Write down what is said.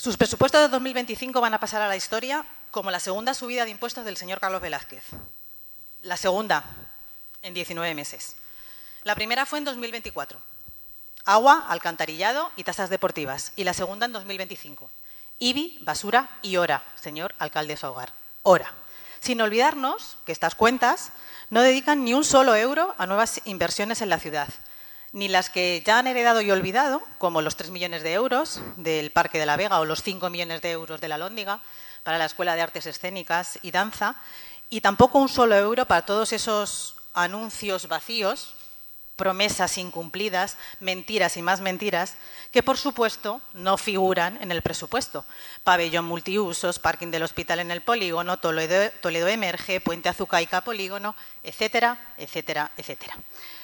Sus presupuestos de 2025 van a pasar a la historia como la segunda subida de impuestos del señor Carlos Velázquez. La segunda en 19 meses. La primera fue en 2024. Agua, alcantarillado y tasas deportivas. Y la segunda en 2025. IBI, basura y hora, señor alcalde Saugar. Hora. Sin olvidarnos que estas cuentas no dedican ni un solo euro a nuevas inversiones en la ciudad, ni las que ya han heredado y olvidado, como los 3 millones de euros del Parque de la Vega o los 5 millones de euros de la Alhóndiga para la Escuela de Artes Escénicas y Danza, y tampoco un solo euro para todos esos anuncios vacíos, promesas incumplidas, mentiras y más mentiras, que por supuesto no figuran en el presupuesto. Pabellón multiusos, parking del hospital en el polígono, Toledo Emerge, Puente Azucaica Polígono, etcétera, etcétera, etcétera.